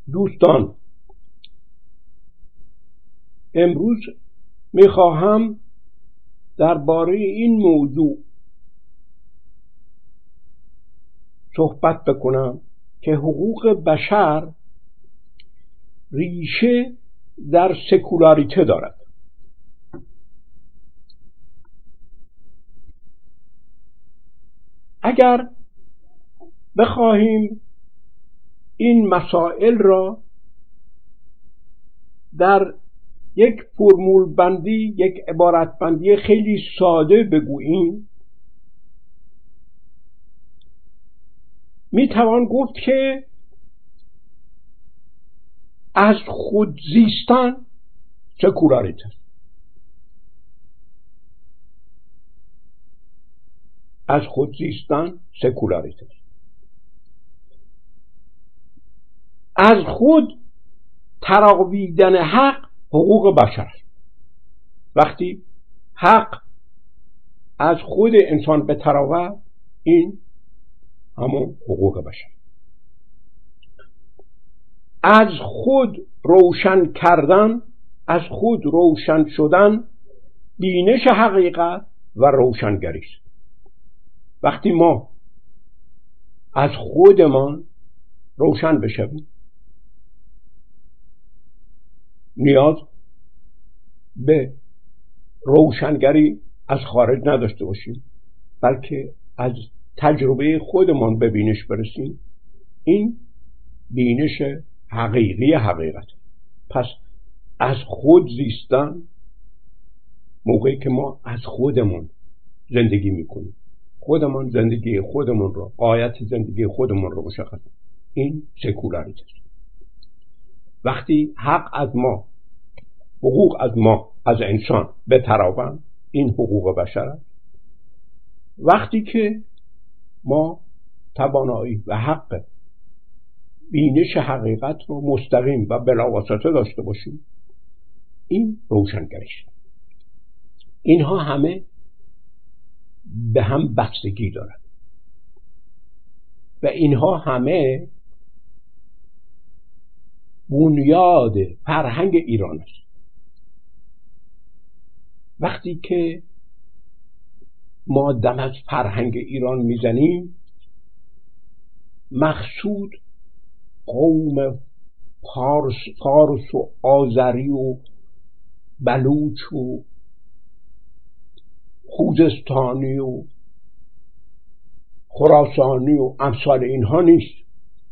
دوستان، امروز میخواهم درباره این موضوع صحبت بکنم که حقوق بشر ریشه در سکولاریته دارد. اگر بخواهیم این مسائل را در یک فرمول بندی، یک عبارت بندی خیلی ساده بگوییم، می توان گفت که از خود زیستن سکولاریته است. از خود زیستن سکولاریته است. از خود تراویدن حق حقوق بشر است. وقتی حق از خود انسان به تراود، این همون حقوق بشر. از خود روشن کردن، از خود روشن شدن بینش حقیقت و روشنگری است. وقتی ما از خودمان روشن بشویم، نیاز به روشنگری از خارج نداشته باشیم، بلکه از تجربه خودمان به بینش برسیم. این بینش حقیقی حقیقت. پس از خود زیستن، موقعی که ما از خودمان زندگی میکنیم، خودمان زندگی خودمان رو، غایت زندگی خودمان رو مشخص، این سکولاریته است. وقتی حق از ما، حقوق از ما، از انسان به تراوند، این حقوق بشر است. وقتی که ما توانایی و حق بینش حقیقت رو مستقیم و بلاواسطه داشته باشیم، این روشنگری است. اینها همه به هم بستگی دارد و اینها همه بنیاد فرهنگ ایران است. وقتی که ما دم از فرهنگ ایران میزنیم، مقصود قوم فارس و آذری و بلوچ و خوزستانی و خراسانی و امثال اینها نیست.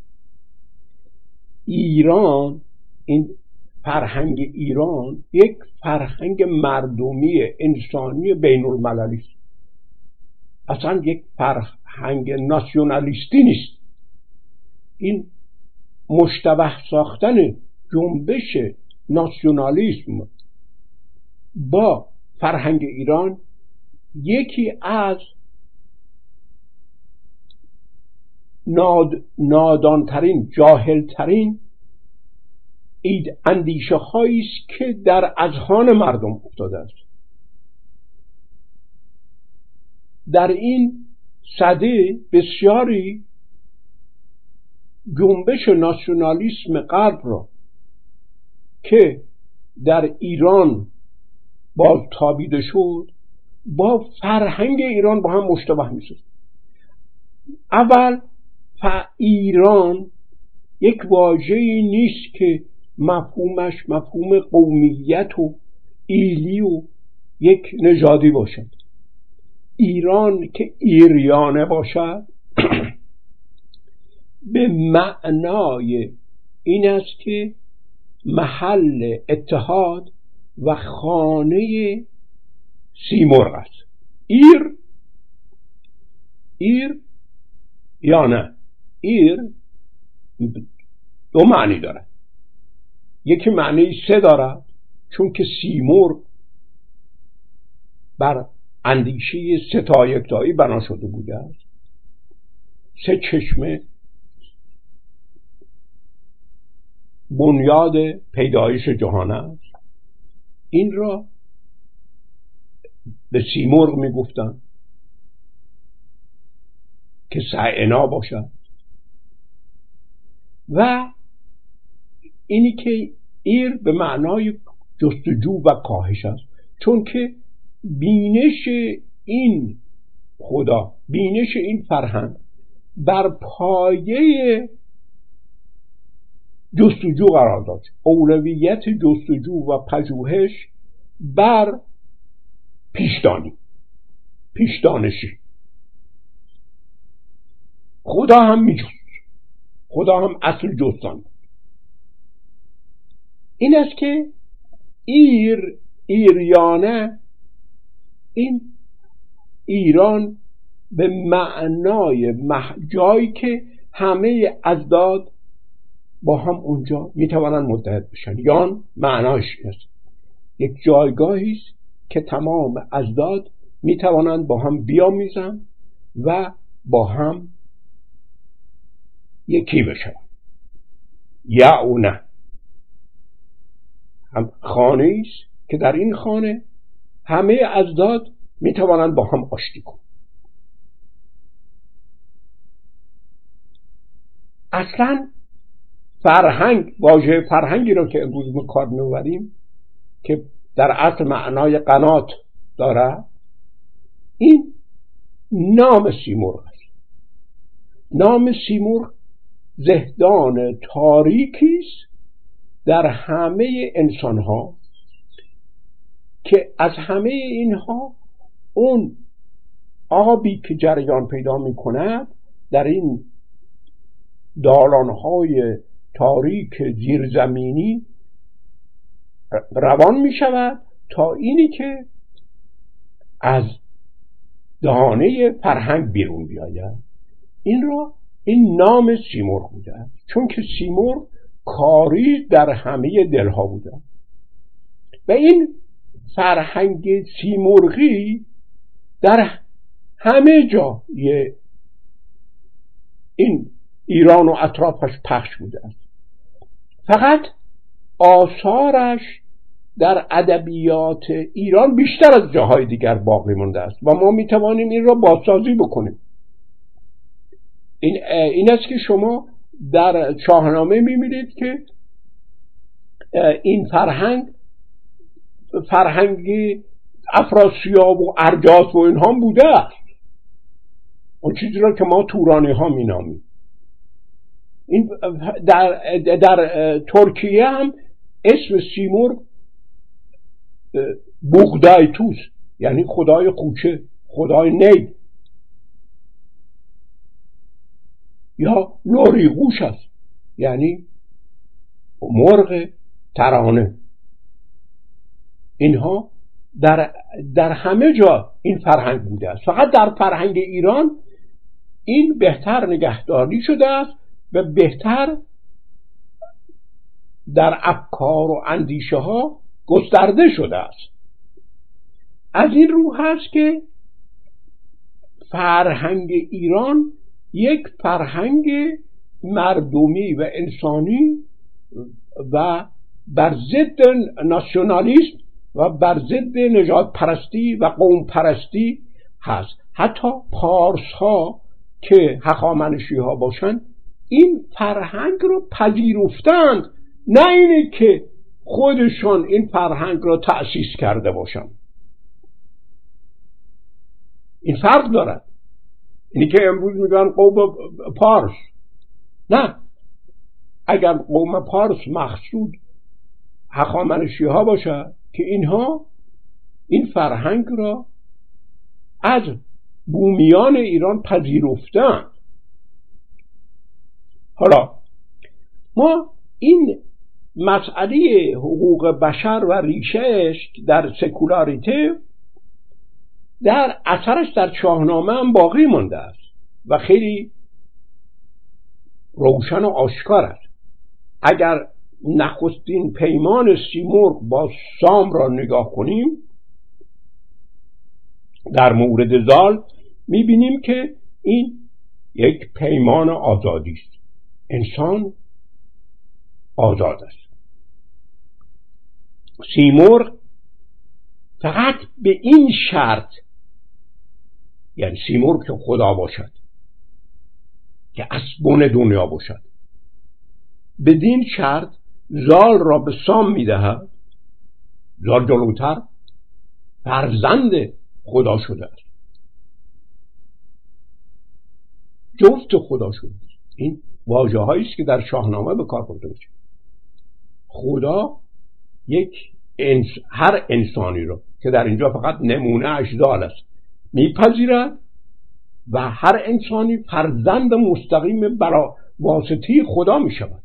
ایران، این فرهنگ ایران یک فرهنگ مردمی انسانی بین المللی است. اصلا یک فرهنگ ناسیونالیستی نیست. این مشتبه ساختن جنبش ناسیونالیسم با فرهنگ ایران یکی از نادانترین، جاهلترین اندیشه هایی است که در اذهان مردم افتاده است. در این سده بسیاری جنبش ناسیونالیسم غرب را که در ایران باز تابیده شد، با فرهنگ ایران با هم مشتبه می‌شد. اول ایران یک واژه‌ای نیست که مفهومش مفهوم قومیت و ایلی و یک نژادی باشد. ایران که ایریانه باشد به معنای این است که محل اتحاد و خانه سیمرغ است. ایر یا نه، ایر دو معنی دارد. یکی معنی سه دارد، چون که سیمرغ بر اندیشه سه تا یکتایی بنا شده بوده است. سه چشمه بنیاد پیدایش جهان است. این را به سیمرغ می گفتن که سعینا باشد و اینی که ایر به معنای جستجو و کاهش است، چون که بینش این خدا، بینش این فرهنگ بر پایه جستجو قرار داشت. اولویت جستجو و پژوهش بر پیشدانشی. خدا هم میجوست، خدا هم اصل جستان. این است که ایریانه، این ایران به معنای جایی که همه اجداد با هم اونجا میتوانند متحد بشن، یا معناش است یک جایگاهی است که تمام اجداد میتوانند با هم بیامیزند و با هم یکی بشن. یا او نه، هم خانه است که در این خانه همه اجداد میتوانند با هم آشتی کنند. اصلا فرهنگ، واژه فرهنگی رو که امروز به کار می‌بریم که در اصل معنای قنات داره، این نام سیمرغ است. نام سیمرغ زهدان تاریکی است در همه انسان‌ها که از همه اینها اون آبی که جریان پیدا می‌کند در این دالان‌های تاریک زیرزمینی روان می‌شود تا اینی که از دهانه فرهنگ بیرون بیاید. این نام سیمرغ بوده، چون که سیمرغ کاری در همه دلها بوده و این فرهنگ سیمرغی در همه جا این ایران و اطرافش پخش بوده است. فقط آثارش در ادبیات ایران بیشتر از جاهای دیگر باقی مانده است و ما میتوانیم این را بازسازی بکنیم. این است که شما در شاهنامه میبینید که این فرهنگ افراسیاب و ارجاس و اینها بوده است، اون چیزی را که ما تورانی ها مینامیم. این در ترکیه هم اسم سیمرغ بغدایتوس، یعنی خدای کوچه، خدای نی، یا لوریغوش است، یعنی مرغ ترانه. اینها در همه جا این فرهنگ بوده است، فقط در فرهنگ ایران این بهتر نگهداری شده است و بهتر در افکار و اندیشه ها گسترده شده است. از این رو هست که فرهنگ ایران یک فرهنگ مردمی و انسانی و بر ضد ناسیونالیسم و بر ضد نژاد پرستی و قوم پرستی هست. حتی پارس ها که هخامنشی ها باشند این فرهنگ رو پذیرفتند، نه اینه که خودشان این فرهنگ رو تأسیس کرده باشند. این فرق دارد. اینی که امروز میگن قوم پارس، نه، اگر قوم پارس مقصود هخامنشی ها باشه که اینها این فرهنگ را از بومیان ایران پذیرفتند. حالا ما این مسئله حقوق بشر و ریشهش در سکولاریته در اثرش در شاهنامه هم باقی مانده است و خیلی روشن و آشکار است. اگر نخستین پیمان سیمرغ با سام را نگاه کنیم در مورد زال میبینیم که این یک پیمان آزادی است. انسان آزاد است. سیمرغ فقط به این شرط، یعنی سیمرغ که خدا باشد، که اسبون دنیا باشد، بدین شرط زال را به سام میدهد، زال جلوتر فرزند خدا شده است، جفت خدا شده است. این واژه هایی است که در شاهنامه به کار برده میشه. خدا هر انسانی رو که در اینجا فقط نمونه اش زال است میپذیرد و هر انسانی فرزند مستقیم برای واسطه خدا میشود.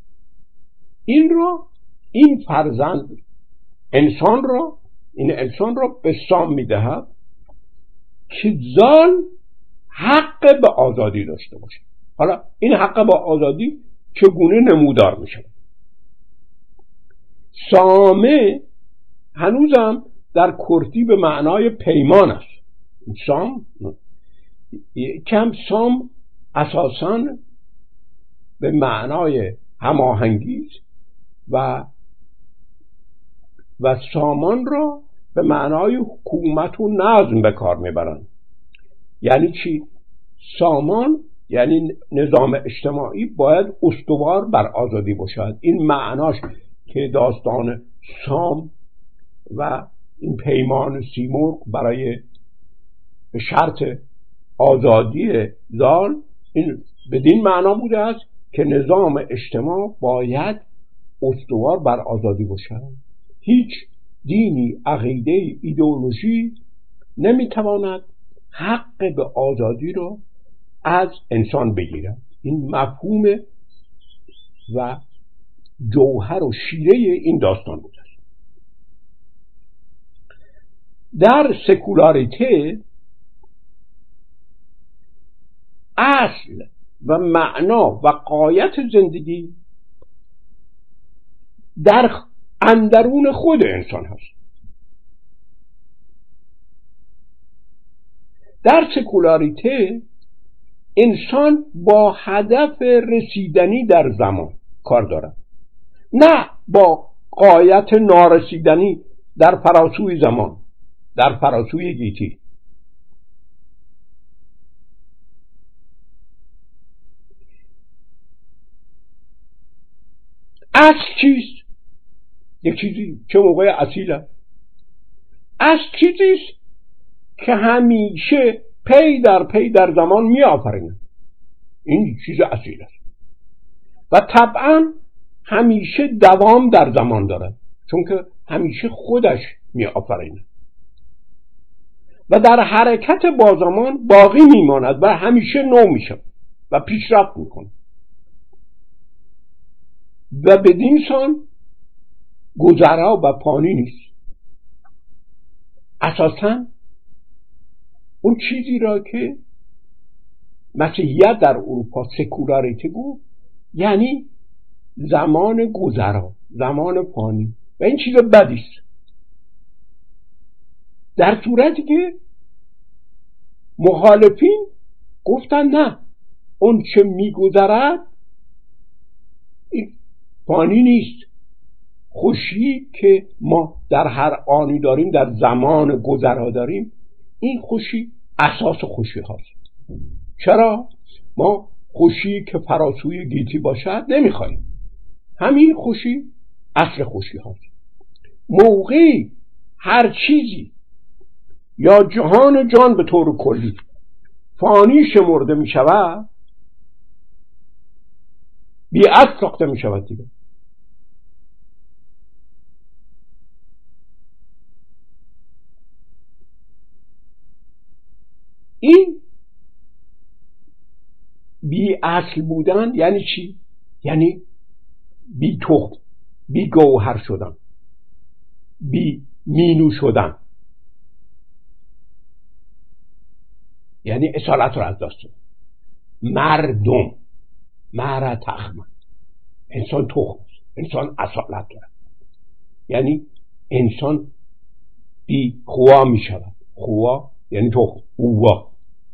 این فرزند انسان را به سام میدهد که زال حق به آزادی داشته باشه. حالا این حق به آزادی چگونه نمودار میشه؟ سامه هنوزم در کردی به معنای پیمان است. سام اساساً به معنای هماهنگی و سامان را به معنای حکومت و نظم به کار میبرند. یعنی چی؟ سامان یعنی نظام اجتماعی باید استوار بر آزادی باشد. این معناش که داستان سام و این پیمان سیمرغ برای به شرط آزادی زال این بدین معنا بوده است که نظام اجتماع باید استوار بر آزادی باشد. هیچ دینی، عقیده، ایدئولوژی نمیتواند حق به آزادی رو از انسان بگیرد. این مفهوم و جوهر و شیره این داستان بوده است. در سکولاریته اصل و معنا و غایت زندگی در اندرون خود انسان هست. در سکولاریته انسان با هدف رسیدنی در زمان کار دارد، نه با غایت نارسیدنی در فراسوی زمان، در فراسوی گیتی. اصل چیست؟ یک چیزی چه موقع اصیل است. اصل چیزیست که همیشه پی در زمان می آفریند. این چیز اصیل است و طبعا همیشه دوام در زمان دارد، چون که همیشه خودش می آفریند و در حرکت با زمان باقی می ماند و همیشه نو می شود و پیشرفت می کند و بدین سان گذرا و پانی نیست. اساساً اون چیزی را که مسیحیت در اروپا سکولاریته گفت یعنی زمان گذرا، زمان پانی و این چیز بدی است. در صورتی که مخالفین گفتن نه، اون چه میگذرد این پانی نیست. خوشی که ما در هر آنی داریم، در زمان گذرا داریم، این خوشی اساس خوشی هاست. چرا؟ ما خوشی که فراسوی گیتی باشد نمیخوایم. همین خوشی اصل خوشی هاست. موقعی هر چیزی یا جان به طور کلی فانی شمرده می شود، بی اصل ساخته می شود دیگه. این بی اصل بودن یعنی چی؟ یعنی بی تخم، بی گوهر شدن، بی مینو شدن، یعنی اصالت رو از دست دادن. مردم تخم، انسان تخم، انسان اصالت دارد، یعنی انسان بی خوا می شود. خوا یعنی تخم، اووا.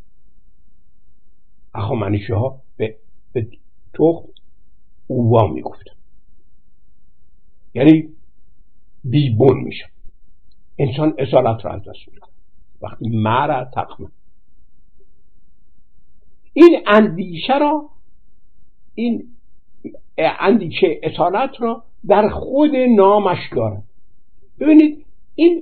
اخوامنشی ها به تخم اووا می گفتن، یعنی بیبون می شود. انسان اصالت را از دست می کند وقتی مرا تخم. این اندیشه اصالت را در خود نامش دارد. ببینید این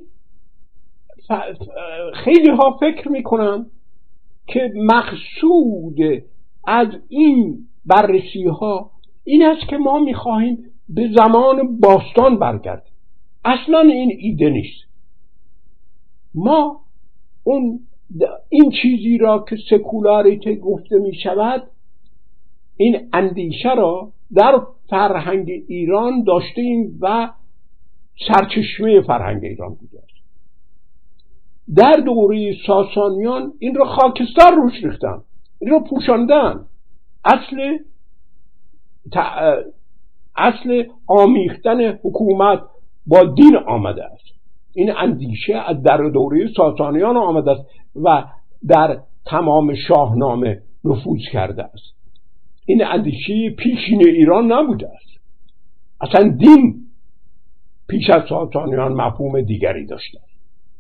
خیلی ها فکر میکنن که مقصود از این بررسی ها این است که ما میخواهیم به زمان باستان برگردیم. اصلا این ایده نیست. ما این چیزی را که سکولاریته گفته می شود، این اندیشه را در فرهنگ ایران داشتیم و سرچشمه فرهنگ ایران بوده است. در دوره ساسانیان این را خاکستر روش ریختن، این را پوشاندن. اصل آمیختن حکومت با دین آمده است. این اندیشه از در دوره ساسانیان آمده است و در تمام شاهنامه نفوذ کرده است. این اندیشه پیشین ایران نبوده است. اصلا دین پیش از ساسانیان مفهوم دیگری داشته است.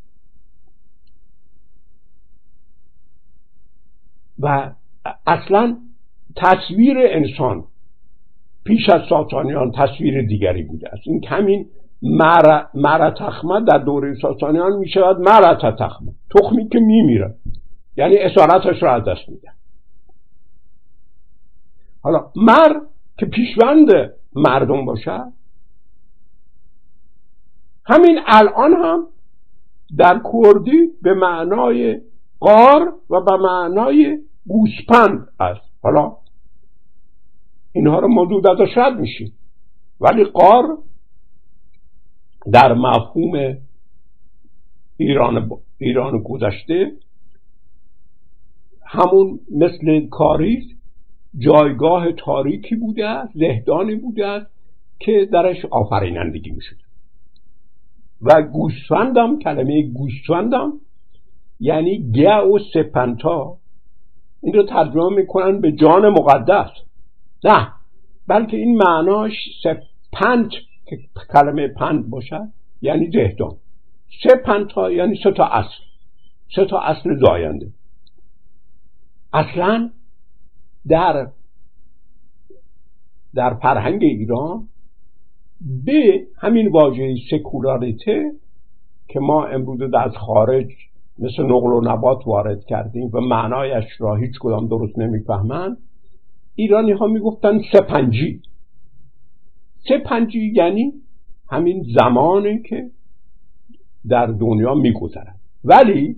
و اصلا تصویر انسان پیش از ساسانیان تصویر دیگری بوده است. این کمین مرتخمه در دوره ساسانیان می شود مرتخمه، تخمی که می میره، یعنی اسارتش را از دست میده. حالا که پیشوند مردم باشه، همین الان هم در کردی به معنای قار و به معنای گوسپند است. حالا اینها رو موضوع ازش رد میشیم، ولی قار در مفهوم ایران گذشته همون مثل کاریز جایگاه تاریکی بوده است، زهدانی بوده است که درش آفرینندگی میشد. و گوسفندم، کلمه گوسفندم یعنی گه و سپنتا، این رو ترجمه میکنن به جان مقدس. نه، بلکه این معناش سپنت که کلمه پند باشد یعنی زهدان. سپنتا یعنی سه تا اصل زاینده. اصلا در فرهنگ ایران به همین واژه سکولاریته که ما امروز از خارج مثل نقل و نبات وارد کردیم و معنایش را هیچ کدام درست نمیفهمن، ایرانی ها میگفتن سپنجی یعنی همین زمانی که در دنیا میگذرد. ولی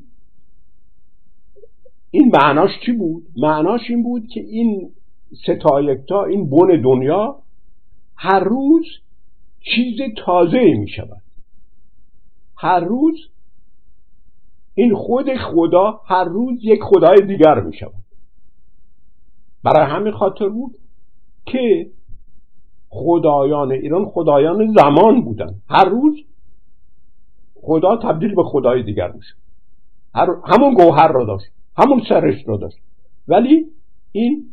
این معناش چی بود؟ معناش این بود که این ستایکتا، این بن دنیا هر روز چیز تازه می شود. هر روز این خدا هر روز یک خدای دیگر می شود. برای همین خاطر بود که خدایان ایران خدایان زمان بودن. هر روز خدا تبدیل به خدای دیگر می شود. همون گوهر را داشت، همون سرش را داشت، ولی این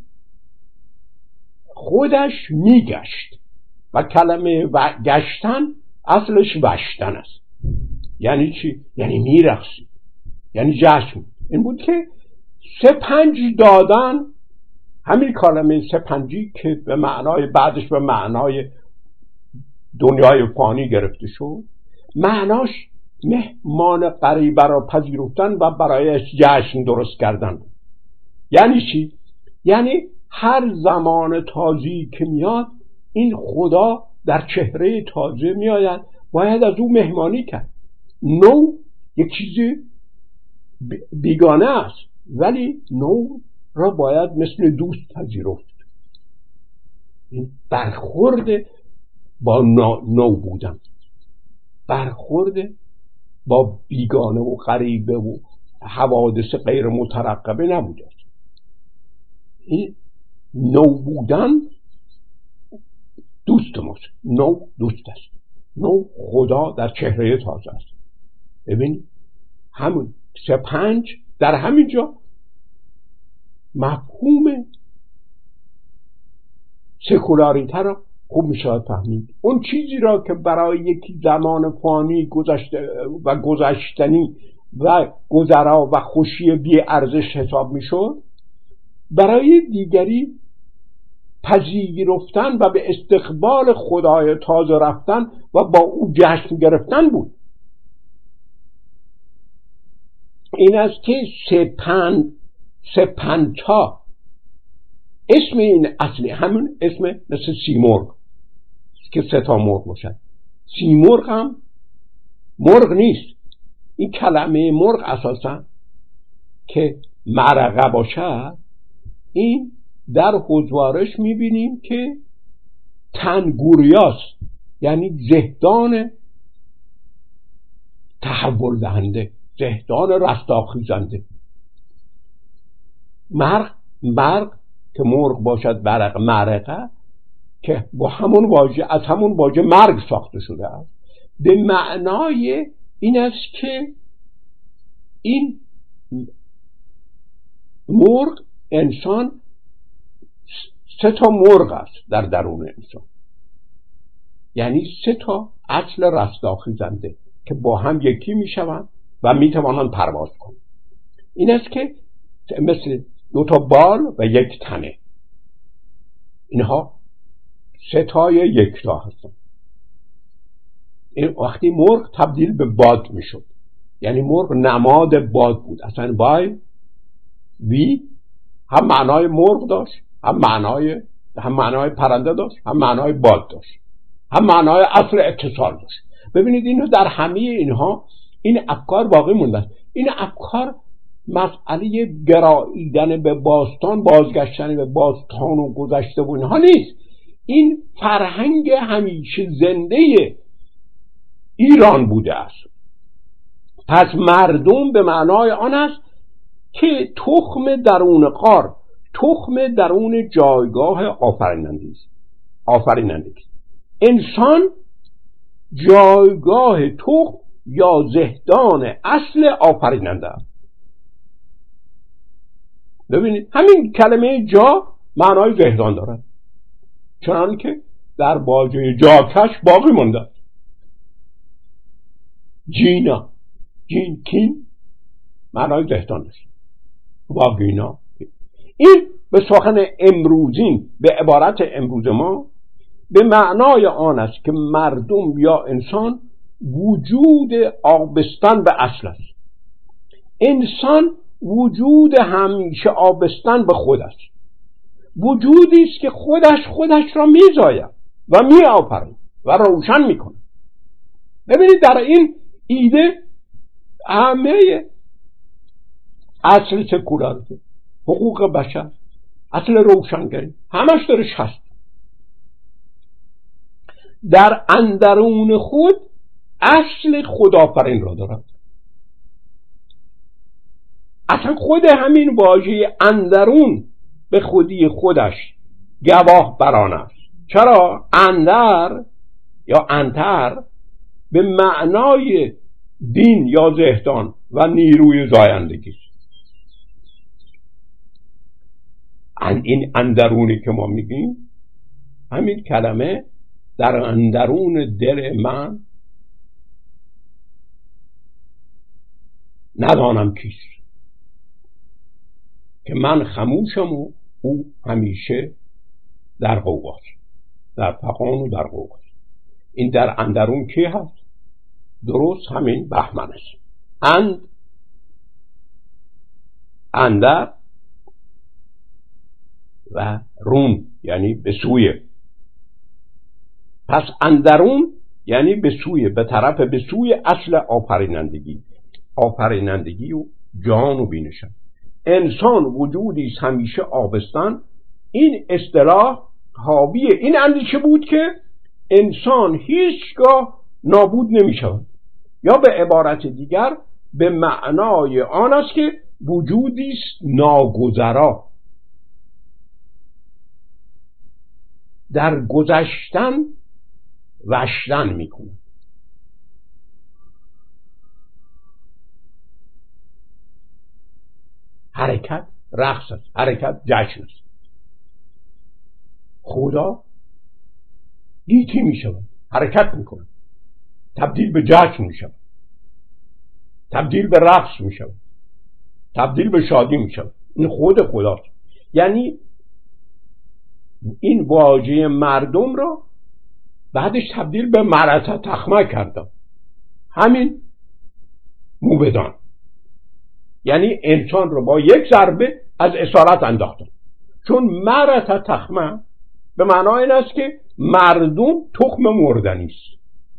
خودش میگشت. و کلمه گشتن اصلش وشتن است. یعنی چی؟ یعنی میرقصید، یعنی جشن. این بود که سپنج دادن، همین کلمه سپنجی که به معنای بعدش به معنای دنیای فانی گرفته شد، معناش مهمان غریبه را پذیرفتن و برایش جشن درست کردن. یعنی چی؟ یعنی هر زمان تازه‌ای که میاد این خدا در چهره تازه میآید، باید از او مهمانی کرد. نو یک چیز بیگانه است، ولی نو را باید مثل دوست پذیرفت. این برخورد با نو بودن، برخورد با بیگانه و غریبه و حوادث غیر مترقبه نبوده. این نو بودن دوست ماست. نو دوست است. نو خدا در چهره تازه است. ببین همون سپنج در همین جا مفهوم سکولاریته را خوب میشود فهمید. اون چیزی را که برای یکی زمان فانی گذشتنی و گذرا و خوشی بی ارزش حساب میشد، برای دیگری پذیرفتن و به استقبال خدای تازه رفتن و با او جشن گرفتن بود. این است که سپنتا اسم این اصلی همون اسم مثل سیمرغ که 3 تا مرغ باشد. سیمرغ هم مرغ نیست. این کلمه مرغ اساسا که مرغه باشد، این در حضوارش میبینیم که تنگوریاست، یعنی زهدان تحول دهنده، زهدان رستاخیزنده. مرغ که مرغ باشد، مرغه که با همون واژه از همون واژه مرگ ساخته شده است. به معنای این است که این مرغ انسان 3 تا مرغ است در درون انسان، یعنی 3 تا اصل رستاخیزنده که با هم یکی می شوند و می توانند پرواز کنند. این است که مثل 2 تا بال و 1 تنه، اینها 3 تای 1 تا هستند. این وقتی مرغ تبدیل به باد می شد، یعنی مرغ نماد باد بود. اصلا وی هم معنای مرغ داشت، هم معنای پرنده داشت، هم معنای باد داشت، هم معنای اصل اتصال داشت. ببینید اینو در همه اینها این افکار باقی مونده است. این افکار مسئله گراییدن به باستان، بازگشتن به باستان و گذشته و اینها نیست. این فرهنگ همیشه زنده ایران بوده است. پس مردم به معنای آن است که تخم درون غار، تخم درون جایگاه آفرینندگی. انسان جایگاه تخم یا زهدان اصل آفریننده است. ببینید همین کلمه جا معنای زهدان دارد، چنان که در واژه جاکش باقی مانده است. کین معنای زهدان است. واگینا. این به سخن امروزین، به عبارت امروز ما، به معنای آن است که مردم یا انسان وجود آبستن به اصل است. انسان وجود همیشه آبستن به خود است. وجودی است که خودش را میزاید و میآفرید و روشن میکنه. ببینید در این ایده همه اصل سکولاریسم، حقوق بشر، اصل روشنگری همش درش هست. در اندرون خود اصل خداوافرین را دارد. اصلا خود همین واژه اندرون به خودی خودش گواه بران است. چرا؟ اندر یا انتر به معنای دین یا زهدان و نیروی زایندگی است. این اندرونی که ما میگیم، همین کلمه در اندرون دل من ندانم کیست، که من خموشم و او همیشه در غوغاست، در فغان و در غوغاست. این در اندرون کی هست؟ درست همین بهمن است. اندر و رون یعنی به سوی. پس اندرون یعنی به سوی، به طرف، به سوی اصل آفرینندگی و جان و بینشن. انسان وجودی است همیشه آبستن. این اصطلاح حاوی این اندیشه بود که انسان هیچگاه نابود نمی شود، یا به عبارت دیگر به معنای آن است که وجودی است ناگذرا، در گذشتن وشتن می کند. حرکت رقص است، حرکت جشن است. خدا گیتی می شود، حرکت می کند، تبدیل به جشن می شود، تبدیل به رقص می شود، تبدیل به شادی می شود. این خود خداست. یعنی این واژه مردم را بعدش تبدیل به مرأت تخمه کردم، همین موبدان، یعنی انسان رو با یک ضربه از اصالت انداختم. چون مرأت تخمه به معنای این است که مردم تخم مردنی است.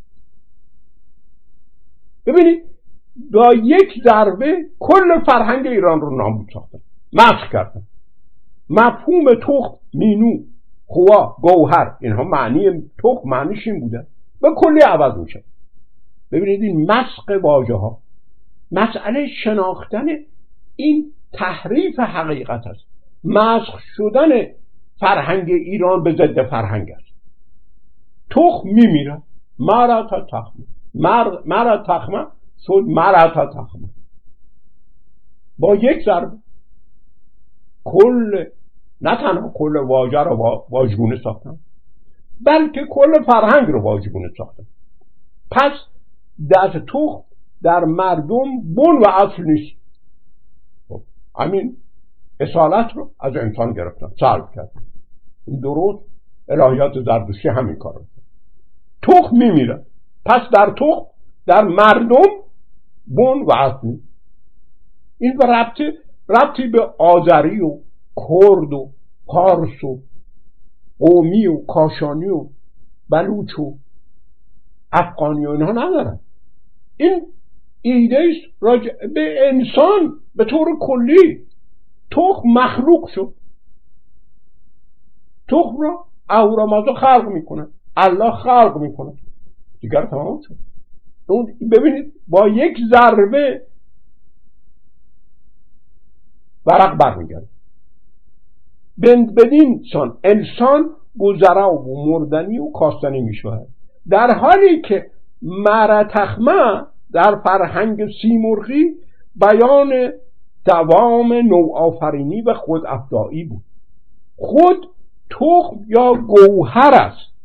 ببینید با یک ضربه کل فرهنگ ایران رو نابود ساختن، مسخ کردن. مفهوم تخم، مینو، خوا، گوهر، اینها معنی تخم معنیش این بوده، به کلی عوض میشه. ببینید این مسخ واژه ها مسئله شناختن این تحریف حقیقت است. مسخ شدن فرهنگ ایران به ضد فرهنگ است. تخم میمیره، مرأت تخمه، مرأت تخمه شد مرأت تخمه. با یک ضربه کل، نه تنها کل واژه رو واژگونه ساختن، بلکه کل فرهنگ رو واژگونه ساختن. پس در تخم در مردم بن و اصل نیست. همین اصالت رو از انسان گرفتن، سلب کردن. این درست الهیات زردشتی همین کار رو. تخم میمیره، پس در تخم در مردم بن و اصل نیست. این ربطی به آذری و کرد و پارس و قومی و کاشانی و بلوچ و افغانی و اینها ندارن. این ایده است راجع به انسان به طور کلی. تخم مخلوق شد، تخم را اهورامزدا خلق میکنه، الله خلق میکنه، دیگر تمام شد. ببینید با یک ضربه ورق برمیگرد. بدین سان انسان گذرا و مردنی و کاستنی میشود، در حالی که مرأت تخمه در فرهنگ سیمرغی بیان دوام نوآفرینی و خود افزایی بود. خود تخم یا گوهر است،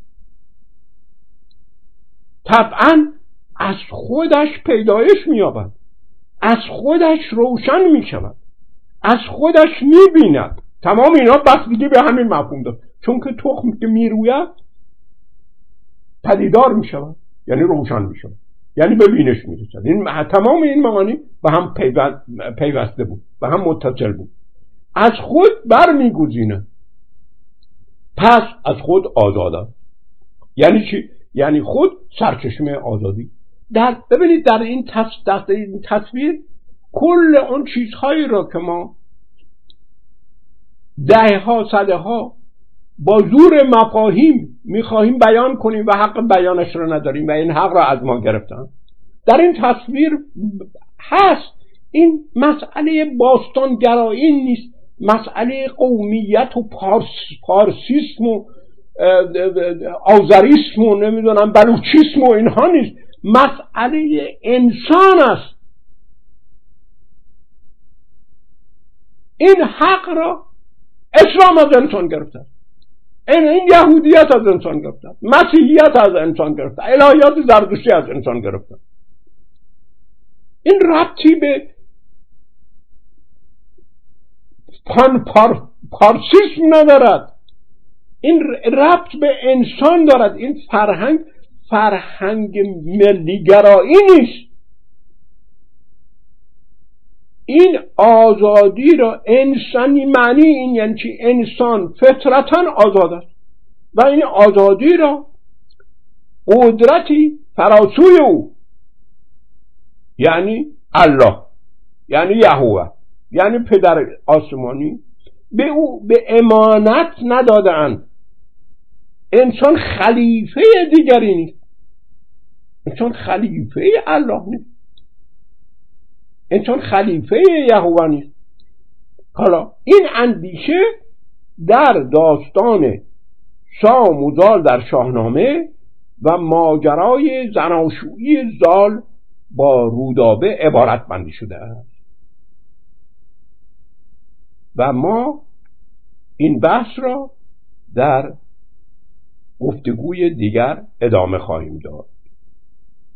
طبعا از خودش پیدایش می‌یابد، از خودش روشن می‌شود، از خودش می‌بیند. تمام اینا بستگی به همین مفهوم داره. چون که تخم که میروید پدیدار می‌شود، یعنی روشن می‌شود، یعنی به بینش می‌رسد. این تمام این معانی به هم پیوسته بود، به هم متصل بود. از خود برمیگزینه، پس از خود آزاد. یعنی چی؟ یعنی خود سرچشمه آزادی. ببینید در این تصویر کل اون چیزهایی را که ما دهها صدها با زور مفاهیم میخواهیم بیان کنیم و حق بیانش را نداریم و این حق را از ما گرفتن، در این تصویر هست. این مسئله باستانگرایی نیست، مسئله قومیت و پارسیسم و آذریسم و نمیدونم بلوچیسم و اینها نیست، مسئله انسان است. این حق را اسلام از انسان گرفته، این یهودیت از انسان گرفته، مسیحیت از انسان گرفته، الهیات زردشتی از انسان گرفته. این ربطی به پارسیسم ندارد، این ربط به انسان دارد. این فرهنگ ملیگرایی نیست. این آزادی را انسانی معنی این یعنی چی؟ انسان فطرتاً آزاد است و این آزادی را قدرتی فراسوی او، یعنی الله، یعنی یهوه، یعنی پدر آسمانی، به او به امانت ندادند. انسان خلیفه دیگری نیست، انسان خلیفه الله نیست، انسان خلیفه یهوه نیست. حالا این اندیشه در داستان سام و زال در شاهنامه و ماجرای زناشویی زال با رودابه عبارت بندی شده است و ما این بحث را در گفتگوی دیگر ادامه خواهیم داد.